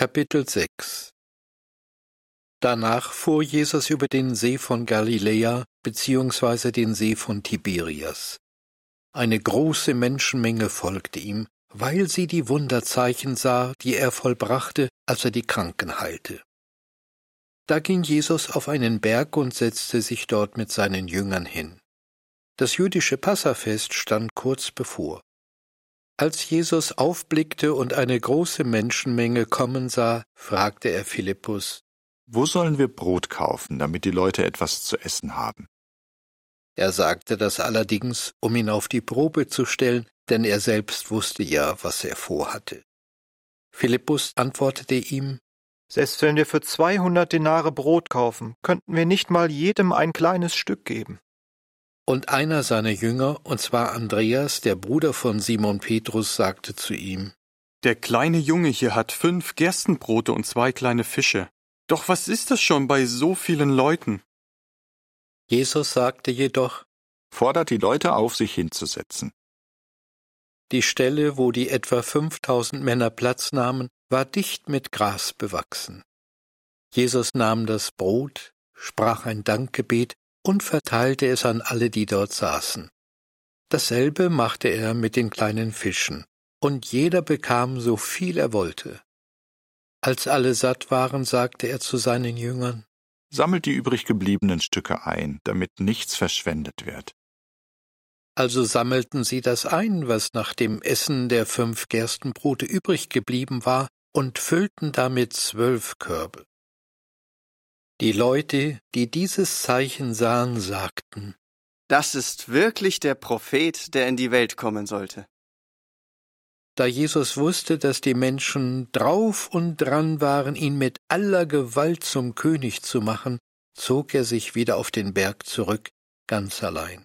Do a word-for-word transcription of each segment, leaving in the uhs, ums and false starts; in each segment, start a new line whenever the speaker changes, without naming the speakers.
Kapitel sechs. Danach fuhr Jesus über den See von Galiläa beziehungsweise den See von Tiberias. Eine große Menschenmenge folgte ihm, weil sie die Wunderzeichen sah, die er vollbrachte, als er die Kranken heilte. Da ging Jesus auf einen Berg und setzte sich dort mit seinen Jüngern hin. Das jüdische Passafest stand kurz bevor. Als Jesus aufblickte und eine große Menschenmenge kommen sah, fragte er Philippus:
Wo sollen wir Brot kaufen, damit die Leute etwas zu essen haben?
Er sagte das allerdings, um ihn auf die Probe zu stellen, denn er selbst wusste ja, was er vorhatte. Philippus antwortete ihm:
Selbst wenn wir für zweihundert Denare Brot kaufen, könnten wir nicht mal jedem ein kleines Stück geben.
Und einer seiner Jünger, und zwar Andreas, der Bruder von Simon Petrus, sagte zu ihm:
Der kleine Junge hier hat fünf Gerstenbrote und zwei kleine Fische. Doch was ist das schon bei so vielen Leuten?
Jesus sagte jedoch:
Fordert die Leute auf, sich hinzusetzen.
Die Stelle, wo die etwa fünftausend Männer Platz nahmen, war dicht mit Gras bewachsen. Jesus nahm das Brot, sprach ein Dankgebet und verteilte es an alle, die dort saßen. Dasselbe machte er mit den kleinen Fischen, und jeder bekam so viel er wollte. Als alle satt waren, sagte er zu seinen Jüngern:
Sammelt die übrig gebliebenen Stücke ein, damit nichts verschwendet wird.
Also sammelten sie das ein, was nach dem Essen der fünf Gerstenbrote übrig geblieben war, und füllten damit zwölf Körbe. Die Leute, die dieses Zeichen sahen, sagten:
Das ist wirklich der Prophet, der in die Welt kommen sollte.
Da Jesus wusste, dass die Menschen drauf und dran waren, ihn mit aller Gewalt zum König zu machen, zog er sich wieder auf den Berg zurück, ganz allein.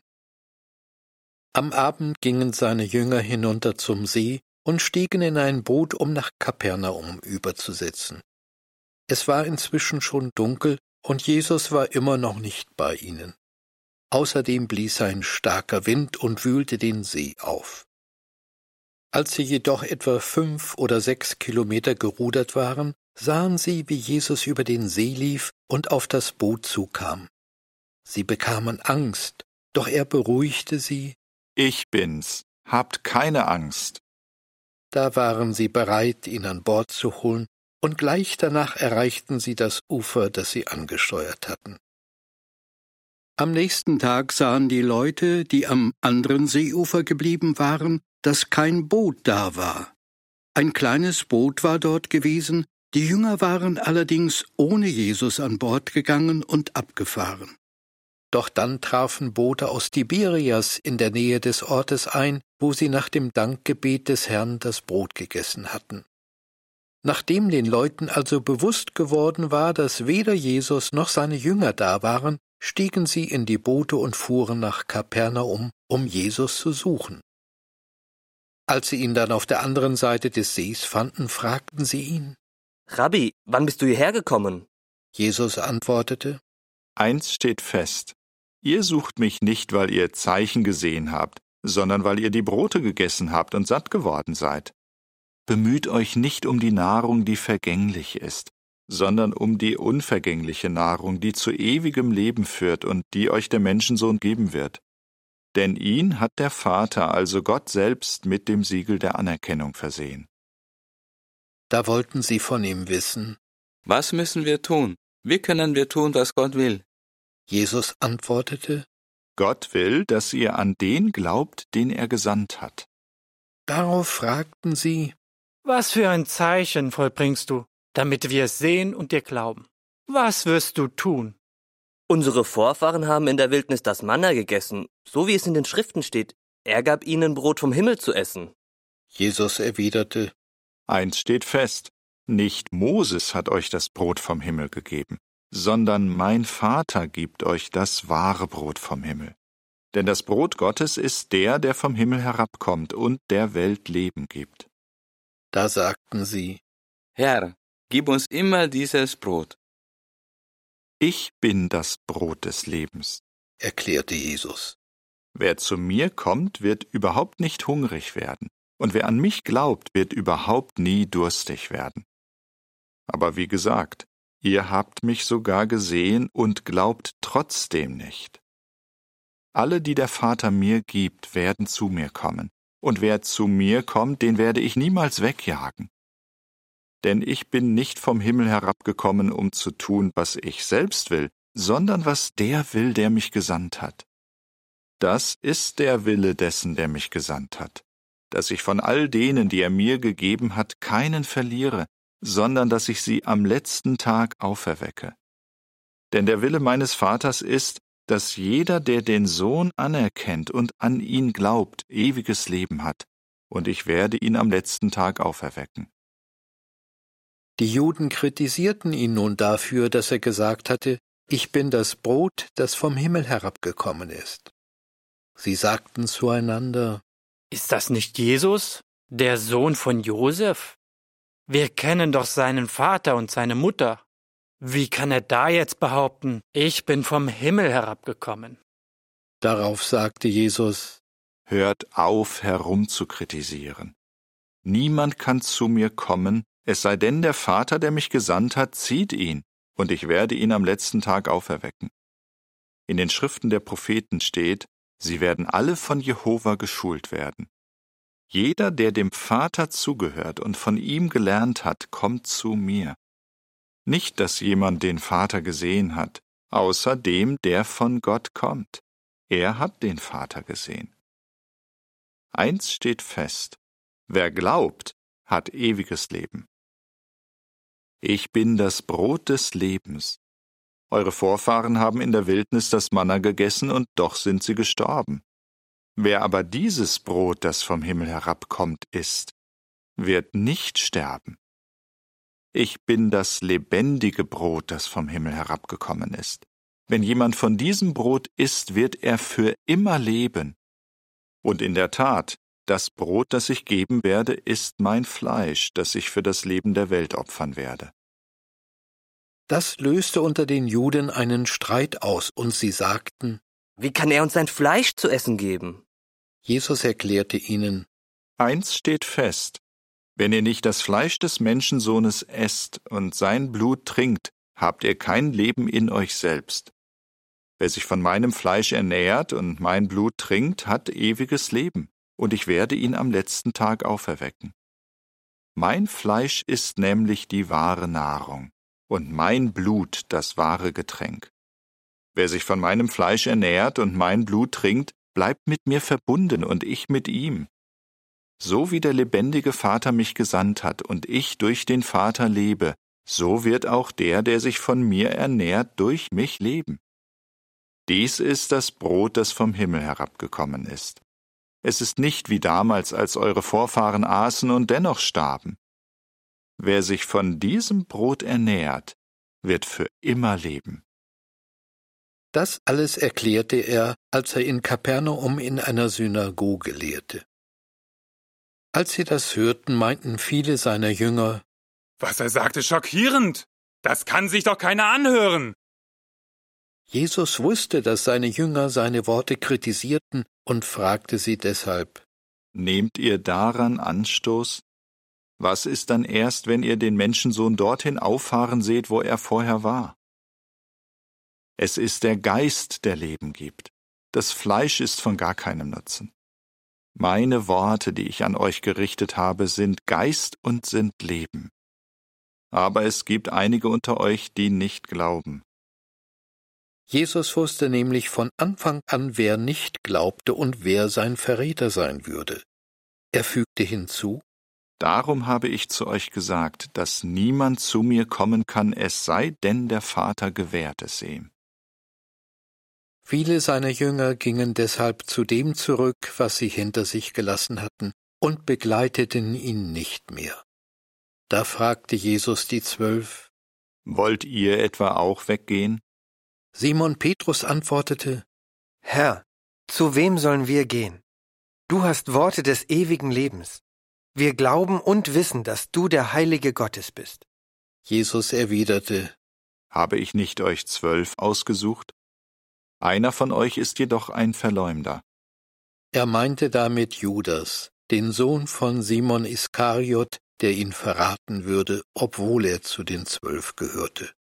Am Abend gingen seine Jünger hinunter zum See und stiegen in ein Boot, um nach Kapernaum überzusetzen. Es war inzwischen schon dunkel, und Jesus war immer noch nicht bei ihnen. Außerdem blies ein starker Wind und wühlte den See auf. Als sie jedoch etwa fünf oder sechs Kilometer gerudert waren, sahen sie, wie Jesus über den See lief und auf das Boot zukam. Sie bekamen Angst, doch er beruhigte sie:
Ich bin's, habt keine Angst.
Da waren sie bereit, ihn an Bord zu holen, und gleich danach erreichten sie das Ufer, das sie angesteuert hatten. Am nächsten Tag sahen die Leute, die am anderen Seeufer geblieben waren, dass kein Boot da war. Ein kleines Boot war dort gewesen, die Jünger waren allerdings ohne Jesus an Bord gegangen und abgefahren. Doch dann trafen Boote aus Tiberias in der Nähe des Ortes ein, wo sie nach dem Dankgebet des Herrn das Brot gegessen hatten. Nachdem den Leuten also bewusst geworden war, dass weder Jesus noch seine Jünger da waren, stiegen sie in die Boote und fuhren nach Kapernaum, um Jesus zu suchen. Als sie ihn dann auf der anderen Seite des Sees fanden, fragten sie ihn:
Rabbi, wann bist du hierher gekommen?
Jesus antwortete:
Eins steht fest: Ihr sucht mich nicht, weil ihr Zeichen gesehen habt, sondern weil ihr die Brote gegessen habt und satt geworden seid. Bemüht euch nicht um die Nahrung, die vergänglich ist, sondern um die unvergängliche Nahrung, die zu ewigem Leben führt und die euch der Menschensohn geben wird. Denn ihn hat der Vater, also Gott selbst, mit dem Siegel der Anerkennung versehen.
Da wollten sie von ihm wissen:
Was müssen wir tun? Wie können wir tun, was Gott will?
Jesus antwortete:
Gott will, dass ihr an den glaubt, den er gesandt hat.
Darauf fragten sie:
Was für ein Zeichen vollbringst du, damit wir es sehen und dir glauben? Was wirst du tun?
Unsere Vorfahren haben in der Wildnis das Manna gegessen, so wie es in den Schriften steht. Er gab ihnen Brot vom Himmel zu essen.
Jesus erwiderte:
Eins steht fest: Nicht Moses hat euch das Brot vom Himmel gegeben, sondern mein Vater gibt euch das wahre Brot vom Himmel. Denn das Brot Gottes ist der, der vom Himmel herabkommt und der Welt Leben gibt.
Da sagten sie:
Herr, gib uns immer dieses Brot.
Ich bin das Brot des Lebens,
erklärte Jesus.
Wer zu mir kommt, wird überhaupt nicht hungrig werden, und wer an mich glaubt, wird überhaupt nie durstig werden. Aber wie gesagt, ihr habt mich sogar gesehen und glaubt trotzdem nicht. Alle, die der Vater mir gibt, werden zu mir kommen, und wer zu mir kommt, den werde ich niemals wegjagen. Denn ich bin nicht vom Himmel herabgekommen, um zu tun, was ich selbst will, sondern was der will, der mich gesandt hat. Das ist der Wille dessen, der mich gesandt hat, dass ich von all denen, die er mir gegeben hat, keinen verliere, sondern dass ich sie am letzten Tag auferwecke. Denn der Wille meines Vaters ist, dass jeder, der den Sohn anerkennt und an ihn glaubt, ewiges Leben hat, und ich werde ihn am letzten Tag auferwecken.
Die Juden kritisierten ihn nun dafür, dass er gesagt hatte, ich bin das Brot, das vom Himmel herabgekommen ist. Sie sagten zueinander,
Ist das nicht Jesus, der Sohn von Josef? Wir kennen doch seinen Vater und seine Mutter. Wie kann er da jetzt behaupten, ich bin vom Himmel herabgekommen?
Darauf sagte Jesus,
Hört auf, herumzukritisieren. Niemand kann zu mir kommen, es sei denn der Vater, der mich gesandt hat, zieht ihn, und ich werde ihn am letzten Tag auferwecken. In den Schriften der Propheten steht, sie werden alle von Jehova geschult werden. Jeder, der dem Vater zugehört und von ihm gelernt hat, kommt zu mir. Nicht, dass jemand den Vater gesehen hat, außer dem, der von Gott kommt. Er hat den Vater gesehen. Eins steht fest: Wer glaubt, hat ewiges Leben. Ich bin das Brot des Lebens. Eure Vorfahren haben in der Wildnis das Manna gegessen, und doch sind sie gestorben. Wer aber dieses Brot, das vom Himmel herabkommt, isst, wird nicht sterben. Ich bin das lebendige Brot, das vom Himmel herabgekommen ist. Wenn jemand von diesem Brot isst, wird er für immer leben. Und in der Tat, das Brot, das ich geben werde, ist mein Fleisch, das ich für das Leben der Welt opfern werde.
Das löste unter den Juden einen Streit aus, und sie sagten,
Wie kann er uns sein Fleisch zu essen geben?
Jesus erklärte ihnen,
Eins steht fest: Wenn ihr nicht das Fleisch des Menschensohnes esst und sein Blut trinkt, habt ihr kein Leben in euch selbst. Wer sich von meinem Fleisch ernährt und mein Blut trinkt, hat ewiges Leben, und ich werde ihn am letzten Tag auferwecken. Mein Fleisch ist nämlich die wahre Nahrung, und mein Blut das wahre Getränk. Wer sich von meinem Fleisch ernährt und mein Blut trinkt, bleibt mit mir verbunden und ich mit ihm. So wie der lebendige Vater mich gesandt hat und ich durch den Vater lebe, so wird auch der, der sich von mir ernährt, durch mich leben. Dies ist das Brot, das vom Himmel herabgekommen ist. Es ist nicht wie damals, als eure Vorfahren aßen und dennoch starben. Wer sich von diesem Brot ernährt, wird für immer leben.
Das alles erklärte er, als er in Kapernaum in einer Synagoge lehrte. Als sie das hörten, meinten viele seiner Jünger,
Was er sagte, schockierend. Das kann sich doch keiner anhören.
Jesus wusste, dass seine Jünger seine Worte kritisierten und fragte sie deshalb,
Nehmt ihr daran Anstoß? Was ist dann erst, wenn ihr den Menschensohn dorthin auffahren seht, wo er vorher war? Es ist der Geist, der Leben gibt. Das Fleisch ist von gar keinem Nutzen. Meine Worte, die ich an euch gerichtet habe, sind Geist und sind Leben. Aber es gibt einige unter euch, die nicht glauben.
Jesus wusste nämlich von Anfang an, wer nicht glaubte und wer sein Verräter sein würde. Er fügte hinzu,
Darum habe ich zu euch gesagt, dass niemand zu mir kommen kann, es sei denn der Vater gewährt es ihm.
Viele seiner Jünger gingen deshalb zu dem zurück, was sie hinter sich gelassen hatten, und begleiteten ihn nicht mehr. Da fragte Jesus die Zwölf,
Wollt ihr etwa auch weggehen?
Simon Petrus antwortete,
Herr, zu wem sollen wir gehen? Du hast Worte des ewigen Lebens. Wir glauben und wissen, dass du der Heilige Gottes bist.
Jesus erwiderte,
Habe ich nicht euch zwölf ausgesucht? Einer von euch ist jedoch ein Verleumder.
Er meinte damit Judas, den Sohn von Simon Iskariot, der ihn verraten würde, obwohl er zu den Zwölf gehörte.